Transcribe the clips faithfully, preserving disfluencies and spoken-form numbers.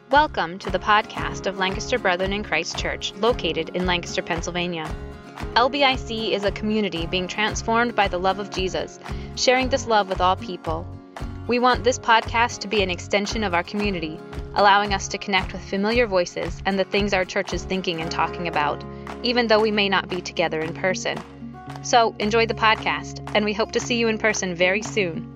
Welcome to the podcast of Lancaster Brethren in Christ Church, located in Lancaster, Pennsylvania. L B I C is a community being transformed by the love of Jesus, sharing this love with all people. We want this podcast to be an extension of our community, allowing us to connect with familiar voices and the things our church is thinking and talking about, even though we may not be together in person. So enjoy the podcast, and we hope to see you in person very soon.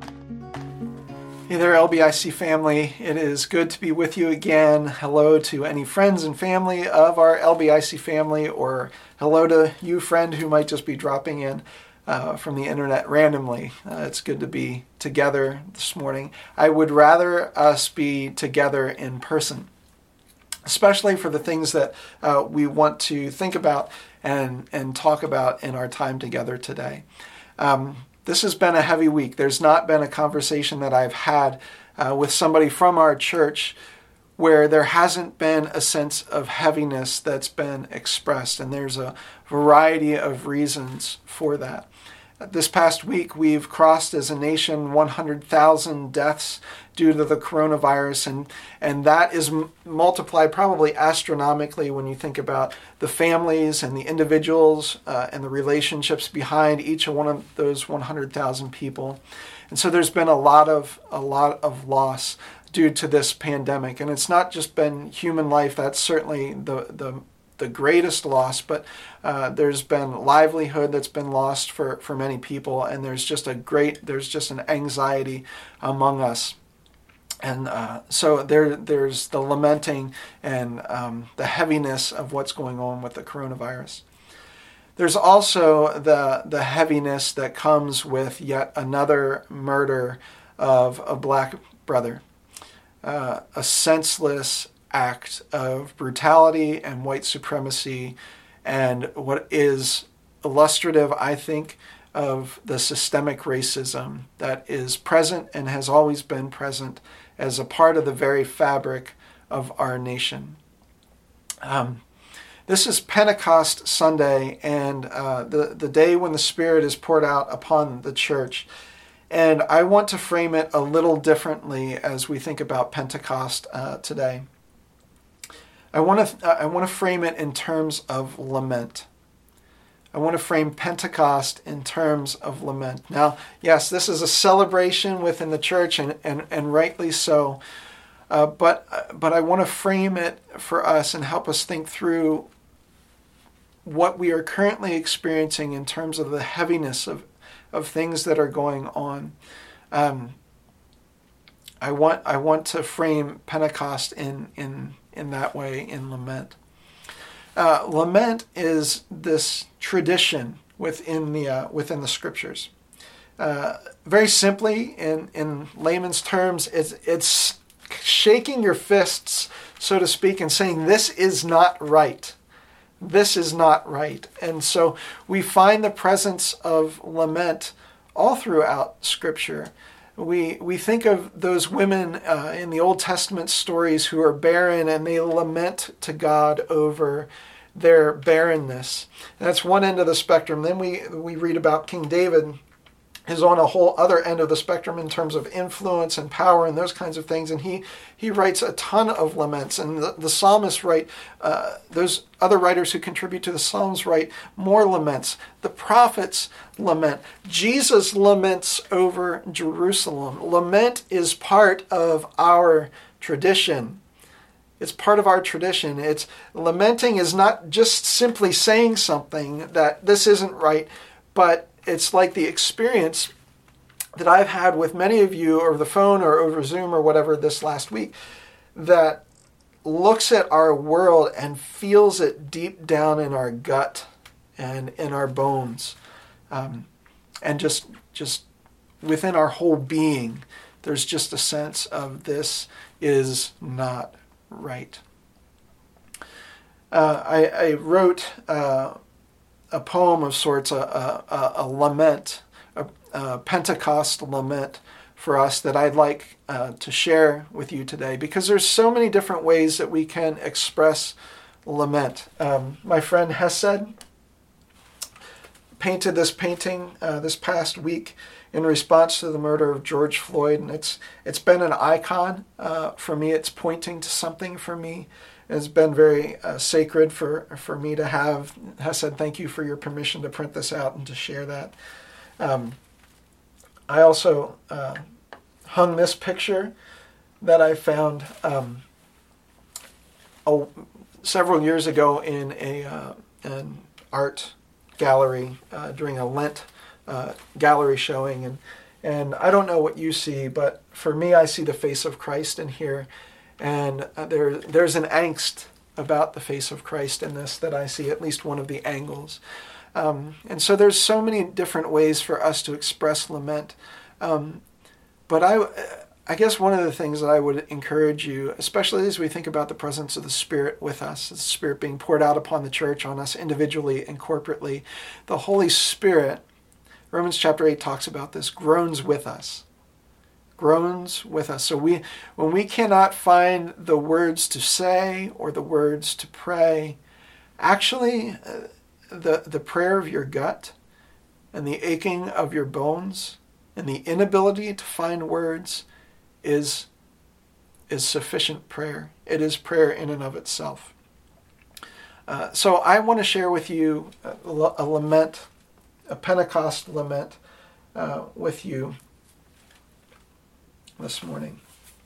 Hey there, L B I C family. It is good to be with you again. Hello to any friends and family of our L B I C family, or hello to you, friend, who might just be dropping in uh, from the internet randomly. Uh, it's good to be together this morning. I would rather us be together in person, especially for the things that uh, we want to think about and, and talk about in our time together today. Um, This has been a heavy week. There's not been a conversation that I've had uh, with somebody from our church where there hasn't been a sense of heaviness that's been expressed, and there's a variety of reasons for that. This past week, we've crossed as a nation one hundred thousand deaths due to the coronavirus, and, and that is m- multiplied probably astronomically when you think about the families and the individuals uh, and the relationships behind each one of those one hundred thousand people. And so there's been a lot of a lot of loss due to this pandemic, and it's not just been human life. That's certainly the the the greatest loss, but uh, there's been livelihood that's been lost for, for many people, and there's just a great, there's just an anxiety among us. And uh, so there, there's the lamenting and um, the heaviness of what's going on with the coronavirus. There's also the, the heaviness that comes with yet another murder of a black brother, uh, a senseless act of brutality and white supremacy, and what is illustrative, I think, of the systemic racism that is present and has always been present as a part of the very fabric of our nation. Um, this is Pentecost Sunday, and uh, the, the day when the Spirit is poured out upon the church. And I want to frame it a little differently as we think about Pentecost uh, today. I want to I want to frame it in terms of lament. I want to frame Pentecost in terms of lament. Now, yes, this is a celebration within the church, and, and, and rightly so. Uh, but but I want to frame it for us and help us think through what we are currently experiencing in terms of the heaviness of, of things that are going on. Um, I want I want to frame Pentecost in in. in that way, in lament. Uh, lament is this tradition within the uh, within the scriptures. Uh, very simply, in, in layman's terms, it's, it's shaking your fists, so to speak, and saying, this is not right. This is not right. And so we find the presence of lament all throughout Scripture. We we think of those women uh, in the Old Testament stories who are barren, and they lament to God over their barrenness. And that's one end of the spectrum. Then we, we read about King David, who's on a whole other end of the spectrum in terms of influence and power and those kinds of things. And he, he writes a ton of laments. And the, the psalmists write, uh, those other writers who contribute to the Psalms write more laments. The prophets lament. Jesus laments over Jerusalem. Lament is part of our tradition. It's part of our tradition. It's lamenting is not just simply saying something that this isn't right, but it's like the experience that I've had with many of you over the phone or over Zoom or whatever this last week, that looks at our world and feels it deep down in our gut and in our bones. Um, and just just within our whole being, there's just a sense of this is not right. Uh, I, I wrote uh, a poem of sorts, a, a, a lament, a, a Pentecost lament for us that I'd like uh, to share with you today, because there's so many different ways that we can express lament. Um, my friend Hesed painted this painting uh, this past week in response to the murder of George Floyd, and it's it's been an icon uh, for me. It's pointing to something for me. It's been very uh, sacred for, for me to have. Has said thank you for your permission to print this out and to share that. Um, I also uh, hung this picture that I found um, oh, several years ago in a uh, an art gallery uh, during a Lent uh, gallery showing, and and I don't know what you see, but for me, I see the face of Christ in here, and uh, there there's an angst about the face of Christ in this that I see, at least one of the angles. Um, and so there's so many different ways for us to express lament. Um, but I, I guess one of the things that I would encourage you, especially as we think about the presence of the Spirit with us, the Spirit being poured out upon the church, on us individually and corporately, the Holy Spirit, Romans chapter eight talks about this, groans with us. Groans with us. So we, when we cannot find the words to say or the words to pray, actually, uh, the, the prayer of your gut and the aching of your bones and the inability to find words is, is sufficient prayer. It is prayer in and of itself. Uh, so I want to share with you a, a lament, a Pentecost lament uh, with you this morning.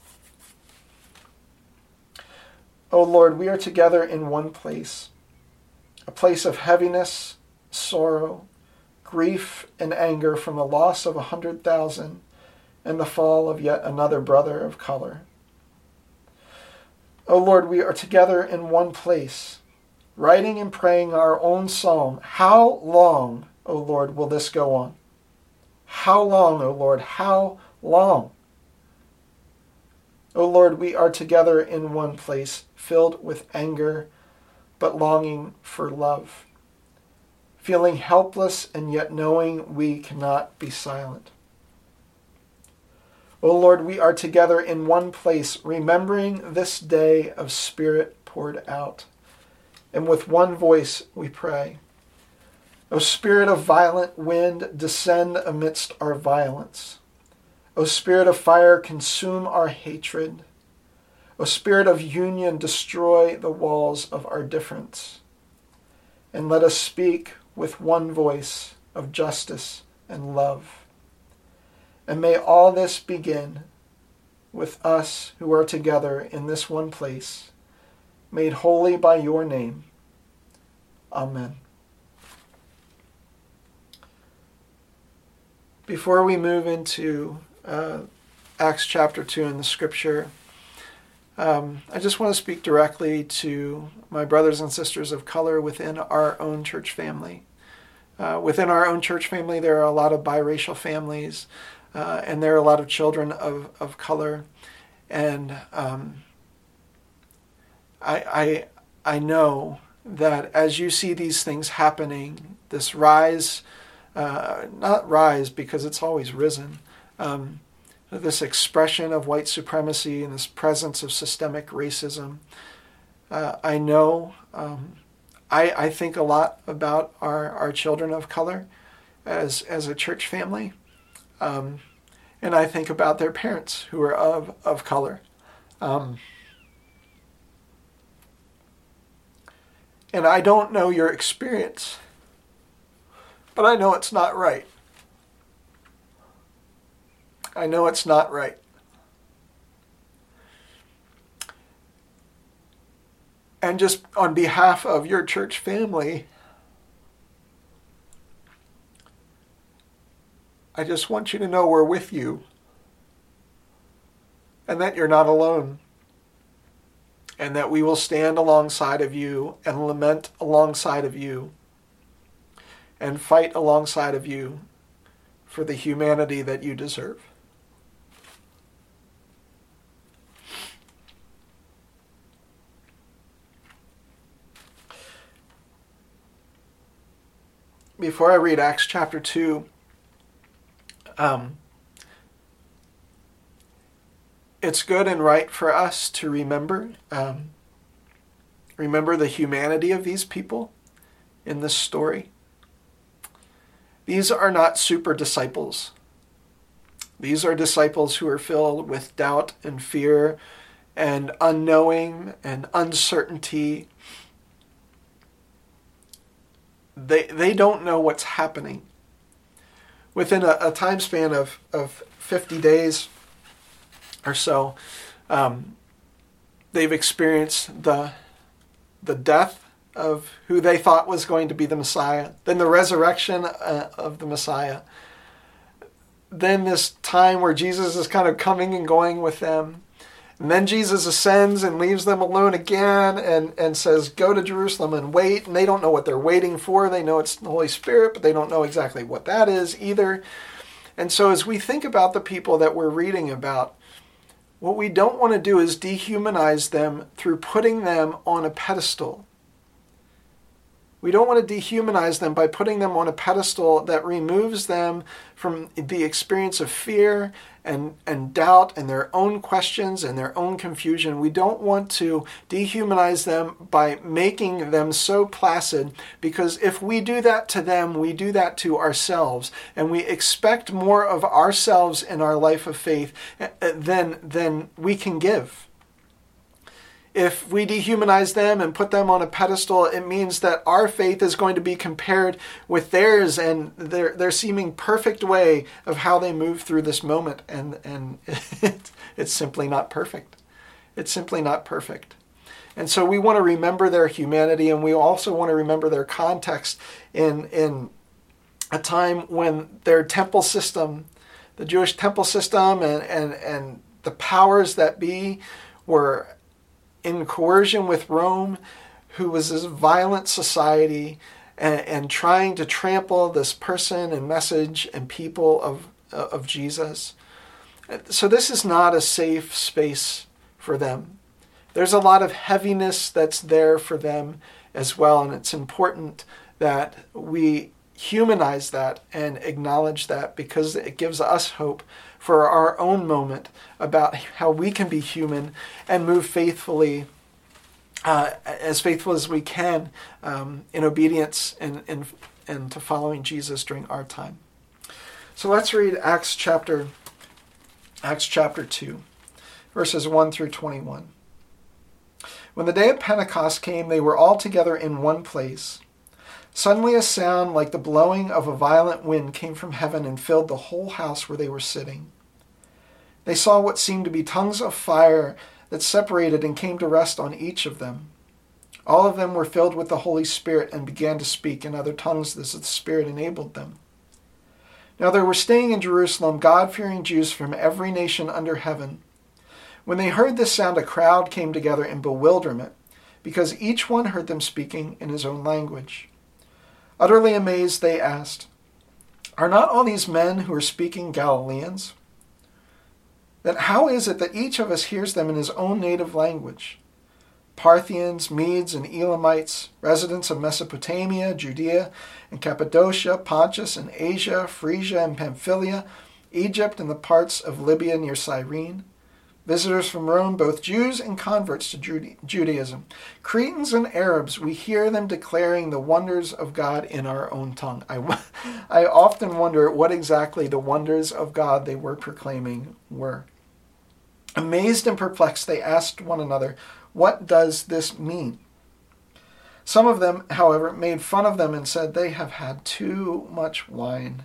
O Lord, we are together in one place, a place of heaviness, sorrow, grief, and anger from the loss of a hundred thousand and the fall of yet another brother of color. O Lord, we are together in one place, writing and praying our own psalm. How long, O Lord, will this go on? How long, O Lord, how long? O Lord, we are together in one place, filled with anger, but longing for love, feeling helpless and yet knowing we cannot be silent. O Lord, we are together in one place, remembering this day of Spirit poured out, and with one voice we pray. O Spirit of violent wind, descend amidst our violence. O Spirit of fire, consume our hatred. O Spirit of union, destroy the walls of our difference. And let us speak with one voice of justice and love. And may all this begin with us who are together in this one place, made holy by your name. Amen. Before we move into uh, Acts chapter two in the scripture, um, I just want to speak directly to my brothers and sisters of color within our own church family. Uh, within our own church family, there are a lot of biracial families, uh, and there are a lot of children of, of color. And um, I, I, I know that as you see these things happening, this rise, uh, not rise because it's always risen, um, this expression of white supremacy and this presence of systemic racism, uh, I know, um, I, I think a lot about our, our children of color as, as a church family. Um, and I think about their parents who are of, of color. Um, and I don't know your experience, but I know it's not right. I know it's not right. And just on behalf of your church family, I just want you to know we're with you and that you're not alone, and that we will stand alongside of you and lament alongside of you and fight alongside of you for the humanity that you deserve. Before I read Acts chapter two, um, it's good and right for us to remember, um, remember the humanity of these people in this story. These are not super disciples. These are disciples who are filled with doubt and fear and unknowing and uncertainty. They, they don't know what's happening. Within a, a time span of, of fifty days or so, um, they've experienced the, the death of who they thought was going to be the Messiah, then the resurrection uh, of the Messiah, then this time where Jesus is kind of coming and going with them, and then Jesus ascends and leaves them alone again and, and says, go to Jerusalem and wait. And they don't know what they're waiting for. They know it's the Holy Spirit, but they don't know exactly what that is either. And so as we think about the people that we're reading about, what we don't want to do is dehumanize them through putting them on a pedestal. We don't want to dehumanize them by putting them on a pedestal that removes them from the experience of fear and, and doubt and their own questions and their own confusion. We don't want to dehumanize them by making them so placid, because if we do that to them, we do that to ourselves, and we expect more of ourselves in our life of faith than, than we can give. If we dehumanize them and put them on a pedestal, it means that our faith is going to be compared with theirs and their their seeming perfect way of how they move through this moment. And, and it, it's simply not perfect. It's simply not perfect. And so we want to remember their humanity, and we also want to remember their context in, in a time when their temple system, the Jewish temple system and, and, and the powers that be were in coercion with Rome, who was this violent society, and, and trying to trample this person and message and people of, of Jesus. So this is not a safe space for them. There's a lot of heaviness that's there for them as well, and it's important that we humanize that and acknowledge that, because it gives us hope for our own moment about how we can be human and move faithfully, uh, as faithful as we can, um, in obedience and, and, and to following Jesus during our time. So let's read Acts chapter, Acts chapter two, verses one through twenty-one. When the day of Pentecost came, they were all together in one place. Suddenly a sound like the blowing of a violent wind came from heaven and filled the whole house where they were sitting. They saw what seemed to be tongues of fire that separated and came to rest on each of them. All of them were filled with the Holy Spirit and began to speak in other tongues as the Spirit enabled them. Now there were staying in Jerusalem God-fearing Jews from every nation under heaven. When they heard this sound, a crowd came together in bewilderment, because each one heard them speaking in his own language. Utterly amazed, they asked, "Are not all these men who are speaking Galileans? Then how is it that each of us hears them in his own native language? Parthians, Medes, and Elamites, residents of Mesopotamia, Judea, and Cappadocia, Pontus, and Asia, Phrygia, and Pamphylia, Egypt, and the parts of Libya near Cyrene, visitors from Rome, both Jews and converts to Judaism, Cretans and Arabs, we hear them declaring the wonders of God in our own tongue." I, I often wonder what exactly the wonders of God they were proclaiming were. Amazed and perplexed, they asked one another, "What does this mean?" Some of them, however, made fun of them and said, "They have had too much wine."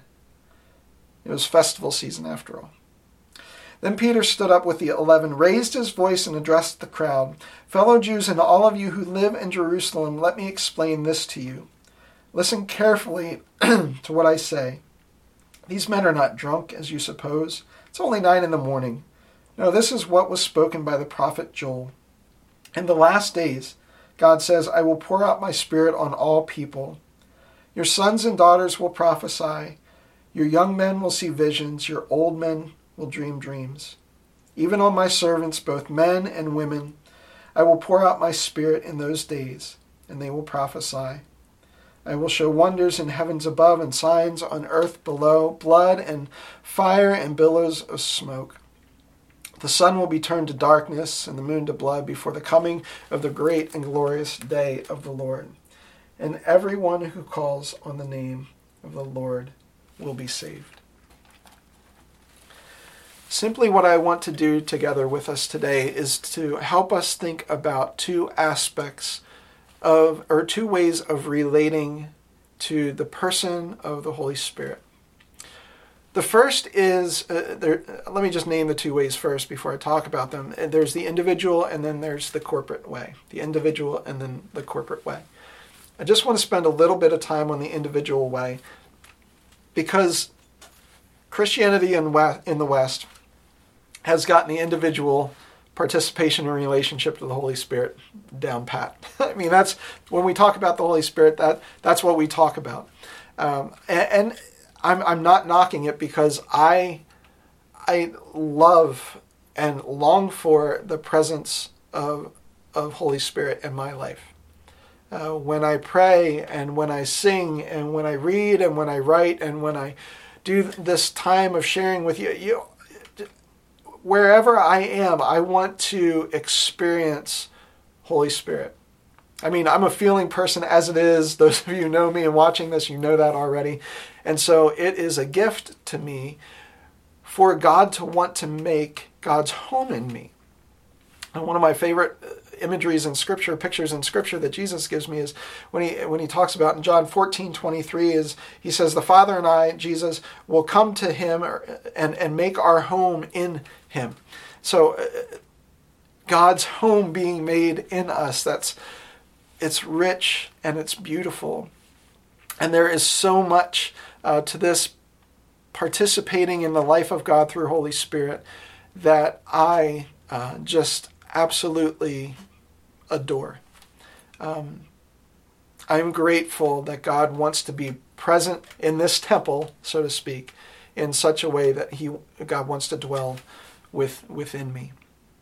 It was festival season after all. Then Peter stood up with the eleven, raised his voice, and addressed the crowd. "Fellow Jews, and all of you who live in Jerusalem, let me explain this to you. Listen carefully to what I say. These men are not drunk, as you suppose. It's only nine in the morning. No, this is what was spoken by the prophet Joel. In the last days, God says, I will pour out my Spirit on all people. Your sons and daughters will prophesy. Your young men will see visions. Your old men will dream dreams. Even on my servants, both men and women, I will pour out my Spirit in those days, and they will prophesy. I will show wonders in heavens above and signs on earth below, blood and fire and billows of smoke. The sun will be turned to darkness and the moon to blood before the coming of the great and glorious day of the Lord. And everyone who calls on the name of the Lord will be saved. Simply what I want to do together with us today is to help us think about two aspects of, or two ways of relating to the person of the Holy Spirit. The first is, uh, there, let me just name the two ways first before I talk about them. There's the individual and then there's the corporate way. The individual and then the corporate way. I just want to spend a little bit of time on the individual way because Christianity in, West, in the West has gotten the individual participation and relationship to the Holy Spirit down pat. I mean, that's when we talk about the Holy Spirit, that that's what we talk about. Um, and, and I'm I'm not knocking it because I I love and long for the presence of of Holy Spirit in my life. Uh, when I pray and when I sing and when I read and when I write and when I do this time of sharing with you, you wherever I am, I want to experience Holy Spirit. I mean, I'm a feeling person as it is. Those of you who know me and watching this, you know that already. And so it is a gift to me for God to want to make God's home in me. And one of my favorite imageries in Scripture, pictures in Scripture that Jesus gives me is when he when he talks about in John fourteen twenty-three, is he says, the Father and I, Jesus, will come to him and, and make our home in him. So uh, God's home being made in us, that's it's rich and it's beautiful. And there is so much uh, to this participating in the life of God through Holy Spirit that I uh, just absolutely adore. Um, I'm grateful that God wants to be present in this temple, so to speak, in such a way that He God wants to dwell with within me.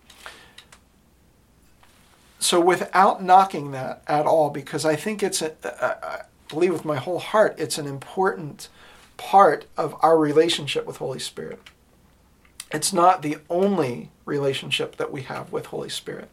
So without knocking that at all, because I think it's, a, I believe with my whole heart, it's an important part of our relationship with Holy Spirit. It's not the only relationship that we have with Holy Spirit.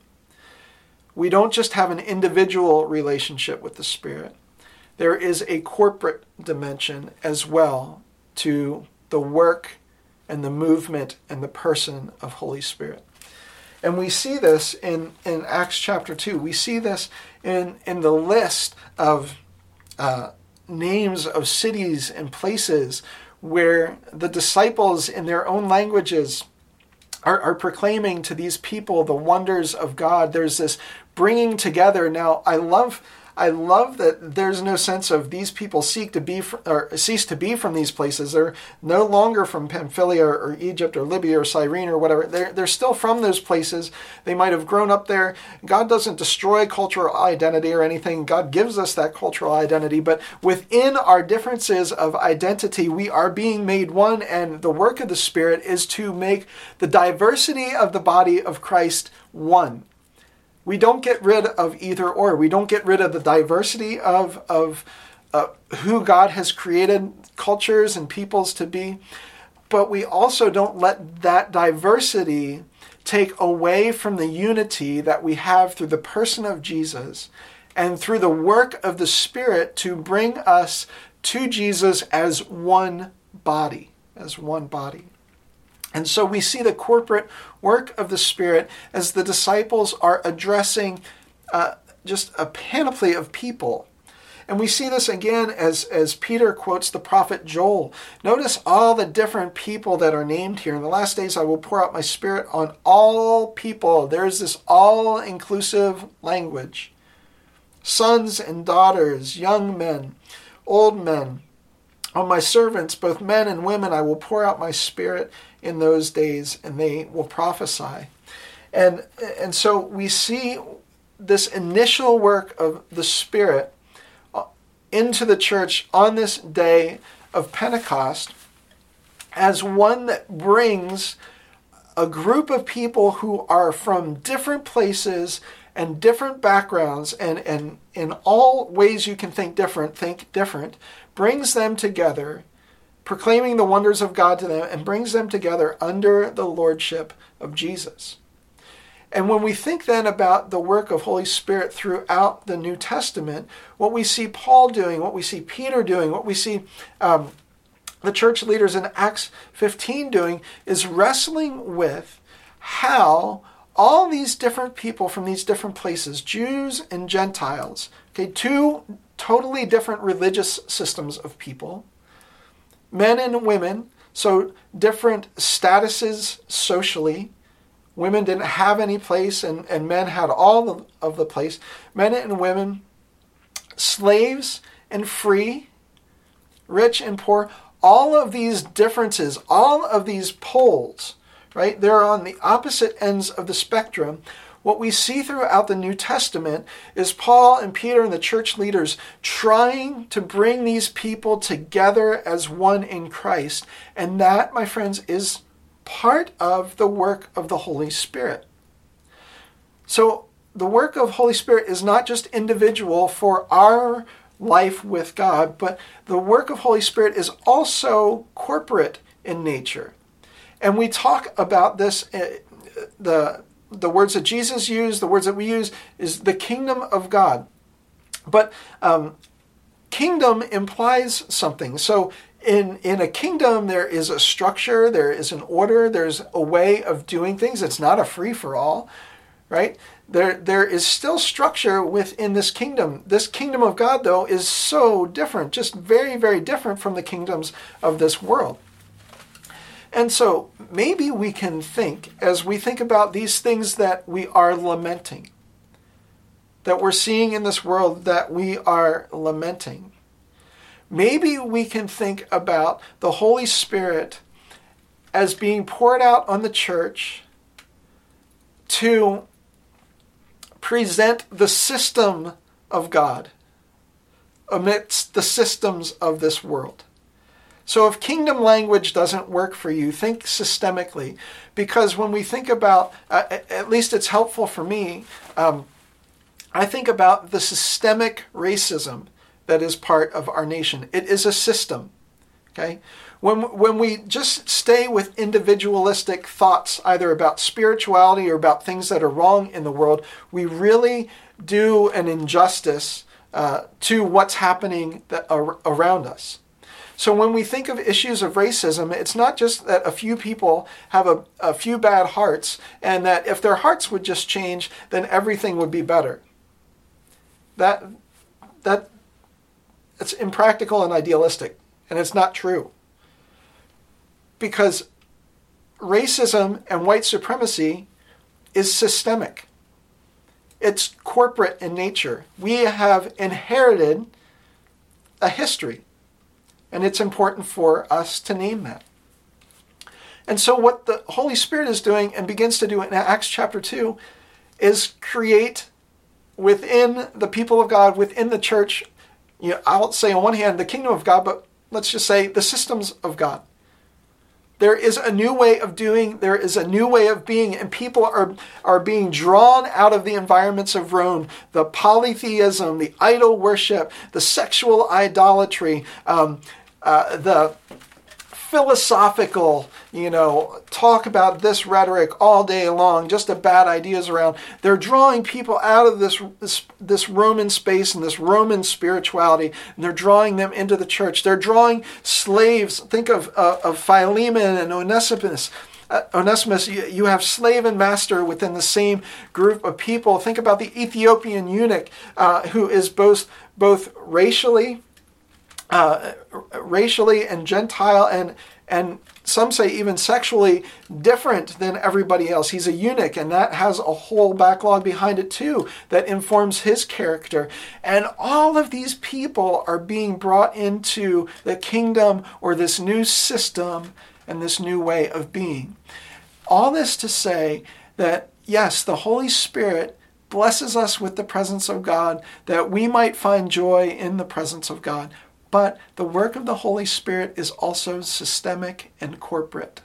We don't just have an individual relationship with the Spirit. There is a corporate dimension as well to the work and the movement and the person of Holy Spirit. And we see this in, in Acts chapter two. We see this in, in the list of uh, names of cities and places where the disciples in their own languages are, are proclaiming to these people the wonders of God. There's this bringing together. Now, I love I love that there's no sense of these people seek to be fr- or cease to be from these places. They're no longer from Pamphylia or, or Egypt or Libya or Cyrene or whatever. They're, they're still from those places. They might have grown up there. God doesn't destroy cultural identity or anything. God gives us that cultural identity. But within our differences of identity, we are being made one. And the work of the Spirit is to make the diversity of the body of Christ one. We don't get rid of either or. We don't get rid of the diversity of, of uh, who God has created cultures and peoples to be. But we also don't let that diversity take away from the unity that we have through the person of Jesus and through the work of the Spirit to bring us to Jesus as one body, as one body. And so we see the corporate work of the Spirit as the disciples are addressing uh, just a panoply of people. And we see this again as, as Peter quotes the prophet Joel. Notice all the different people that are named here. In the last days I will pour out my Spirit on all people. There's this all-inclusive language. Sons and daughters, young men, old men. On my servants, both men and women, I will pour out my Spirit in those days, and they will prophesy. And, and so we see this initial work of the Spirit into the church on this day of Pentecost as one that brings a group of people who are from different places and different backgrounds, and, and in all ways you can think different, think different, brings them together, proclaiming the wonders of God to them, and brings them together under the lordship of Jesus. And when we think then about the work of Holy Spirit throughout the New Testament, what we see Paul doing, what we see Peter doing, what we see um, the church leaders in Acts fifteen doing is wrestling with how all these different people from these different places, Jews and Gentiles, okay, two totally different religious systems of people, men and women, so different statuses socially. Women didn't have any place, and, and men had all of the place. Men and women, slaves and free, rich and poor, all of these differences, all of these poles, right? They're on the opposite ends of the spectrum. What we see throughout the New Testament is Paul and Peter and the church leaders trying to bring these people together as one in Christ. And that, my friends, is part of the work of the Holy Spirit. So the work of Holy Spirit is not just individual for our life with God, but the work of Holy Spirit is also corporate in nature. And we talk about this, uh, the, the words that Jesus used, the words that we use, is the kingdom of God. But um, kingdom implies something. So in, in a kingdom, there is a structure, there is an order, there's a way of doing things. It's not a free-for-all, right? There, there is still structure within this kingdom. This kingdom of God, though, is so different, just very, very different from the kingdoms of this world. And so maybe we can think, as we think about these things that we are lamenting, that we're seeing in this world that we are lamenting, maybe we can think about the Holy Spirit as being poured out on the church to present the system of God amidst the systems of this world. So if kingdom language doesn't work for you, think systemically. Because when we think about, uh, at least it's helpful for me, um, I think about the systemic racism that is part of our nation. It is a system, okay? When, when we just stay with individualistic thoughts, either about spirituality or about things that are wrong in the world, we really do an injustice uh, to what's happening that, ar- around us. So when we think of issues of racism, it's not just that a few people have a, a few bad hearts, and that if their hearts would just change, then everything would be better. That, that, it's impractical and idealistic, and it's not true. Because racism and white supremacy is systemic. It's corporate in nature. We have inherited a history, and it's important for us to name that. And so what the Holy Spirit is doing and begins to do in Acts chapter two is create within the people of God, within the church, you know, I'll say on one hand the kingdom of God, but let's just say the systems of God. There is a new way of doing, there is a new way of being, and people are, are being drawn out of the environments of Rome. The polytheism, the idol worship, the sexual idolatry, um, uh, the philosophical, you know, talk about this rhetoric all day long, just the bad ideas around. They're drawing people out of this, this, this Roman space and this Roman spirituality, and they're drawing them into the church. They're drawing slaves. Think of, uh, of Philemon and Onesimus. Uh, Onesimus, you, you have slave and master within the same group of people. Think about the Ethiopian eunuch uh, who is both, both racially Uh, racially and Gentile and and some say even sexually different than everybody else. He's a eunuch, and that has a whole backlog behind it too that informs his character. And all of these people are being brought into the kingdom or this new system and this new way of being. All this to say that, yes, the Holy Spirit blesses us with the presence of God, that we might find joy in the presence of God. But the work of the Holy Spirit is also systemic and corporate.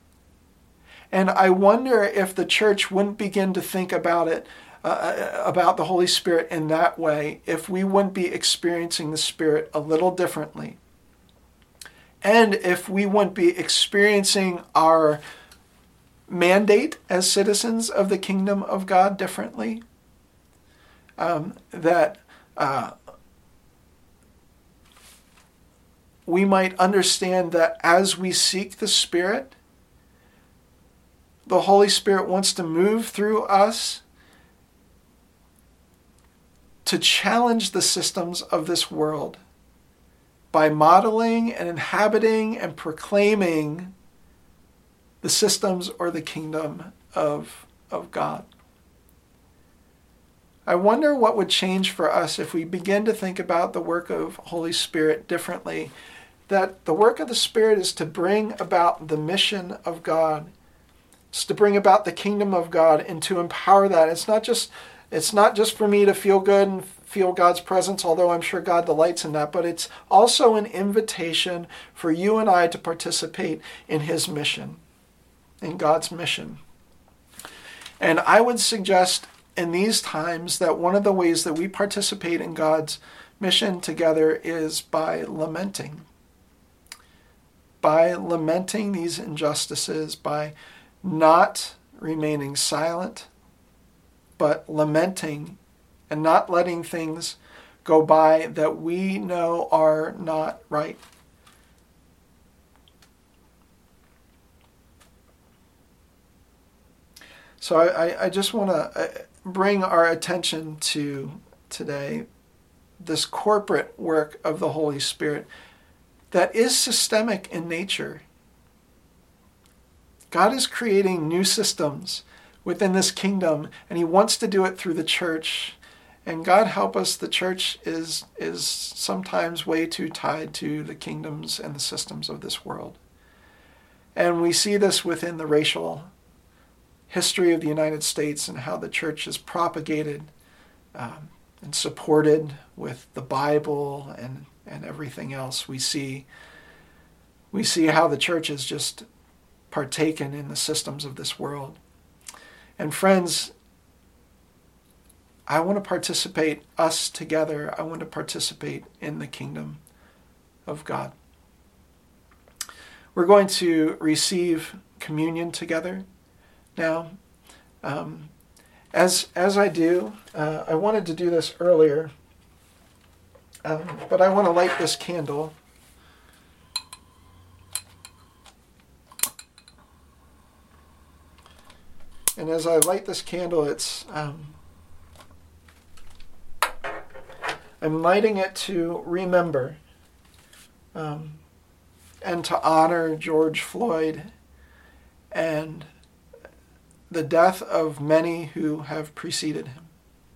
And I wonder if the church wouldn't begin to think about it, uh, about the Holy Spirit in that way, if we wouldn't be experiencing the Spirit a little differently. And if we wouldn't be experiencing our mandate as citizens of the kingdom of God differently. Um, that... Uh, we might understand that as we seek the Spirit, the Holy Spirit wants to move through us to challenge the systems of this world by modeling and inhabiting and proclaiming the systems or the kingdom of, of God. I wonder what would change for us if we begin to think about the work of Holy Spirit differently. That the work of the Spirit is to bring about the mission of God. It's to bring about the kingdom of God and to empower that. It's not just, it's not just for me to feel good and feel God's presence, although I'm sure God delights in that, but it's also an invitation for you and I to participate in his mission, in God's mission. And I would suggest in these times that one of the ways that we participate in God's mission together is by lamenting. By lamenting these injustices, by not remaining silent, but lamenting and not letting things go by that we know are not right. So I, I just want to bring our attention to today this corporate work of the Holy Spirit that is systemic in nature. God is creating new systems within this kingdom, and he wants to do it through the church. And God help us, the church is, is sometimes way too tied to the kingdoms and the systems of this world. And we see this within the racial history of the United States and how the church is propagated um, and supported with the Bible and, and everything else. We see, we see how the church is just partaken in the systems of this world. And friends, I want to participate, us together, I want to participate in the kingdom of God. We're going to receive communion together now. Um, as, as I do, uh, I wanted to do this earlier, um, but I want to light this candle. And as I light this candle, it's um, I'm lighting it to remember um, and to honor George Floyd and the death of many who have preceded him.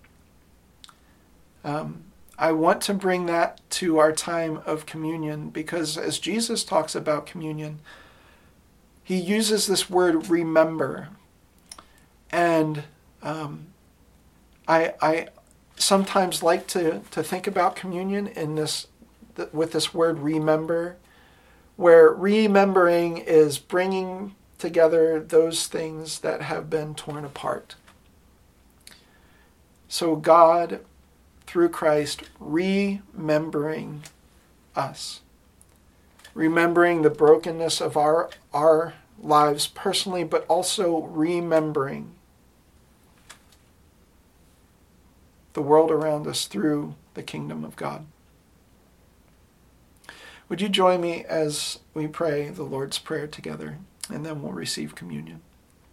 Um, I want to bring that to our time of communion because as Jesus talks about communion, he uses this word remember. And um, I, I sometimes like to, to think about communion in this with this word remember, where remembering is bringing together those things that have been torn apart. So God, through Christ, remembering us, remembering the brokenness of our, our lives personally, but also remembering the world around us through the kingdom of God. Would you join me as we pray the Lord's Prayer together, and then we'll receive communion.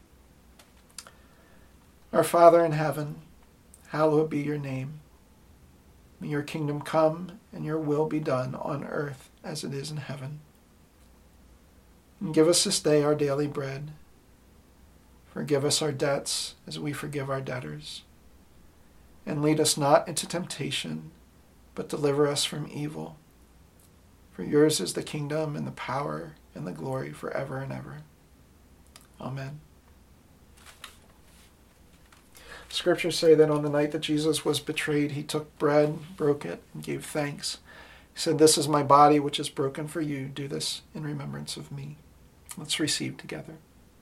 Our Father in heaven, hallowed be your name. May your kingdom come and your will be done on earth as it is in heaven. And give us this day our daily bread. Forgive us our debts as we forgive our debtors. And lead us not into temptation, but deliver us from evil. For yours is the kingdom and the power and the glory forever and ever. Amen. Scriptures say that on the night that Jesus was betrayed, he took bread, broke it, and gave thanks. He said, "This is my body, which is broken for you. Do this in remembrance of me." Let's receive together.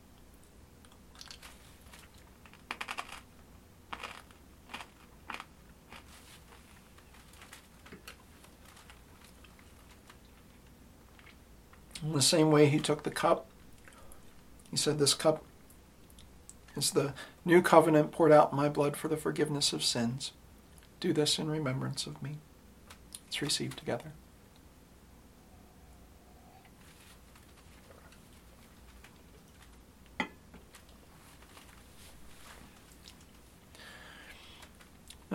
In the same way, he took the cup. He said, "This cup is the new covenant poured out in my blood for the forgiveness of sins. Do this in remembrance of me." Let's receive together.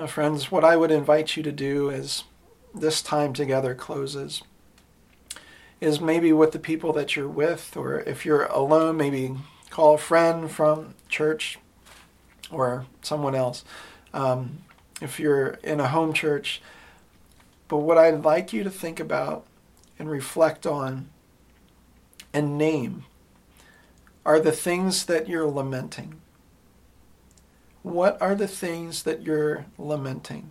Uh, friends, what I would invite you to do as this time together closes is maybe with the people that you're with, or if you're alone, maybe call a friend from church or someone else. Um, if you're in a home church. But what I'd like you to think about and reflect on and name are the things that you're lamenting. What are the things that you're lamenting?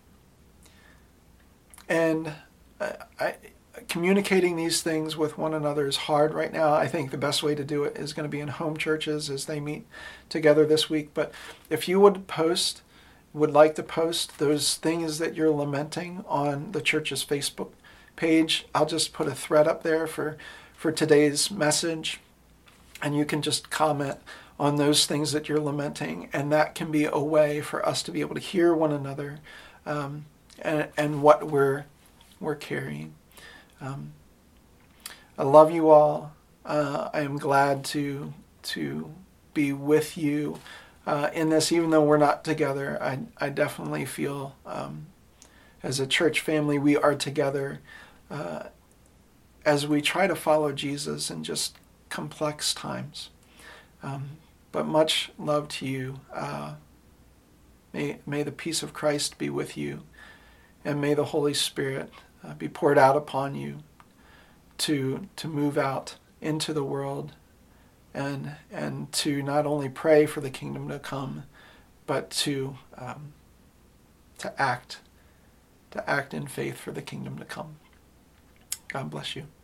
And I, I, communicating these things with one another is hard right now. I think the best way to do it is going to be in home churches as they meet together this week. But if you would post, would like to post those things that you're lamenting on the church's Facebook page, I'll just put a thread up there for, for today's message. And you can just comment on those things that you're lamenting. And that can be a way for us to be able to hear one another um, and, and what we're, we're carrying. Um, I love you all. Uh, I am glad to to be with you uh, in this, even though we're not together. I I definitely feel um, as a church family we are together uh, as we try to follow Jesus in just complex times. Um, but much love to you. Uh, may may the peace of Christ be with you, and may the Holy Spirit Uh, be poured out upon you to to move out into the world and and to not only pray for the kingdom to come, but to um, to act to act in faith for the kingdom to come. God bless you.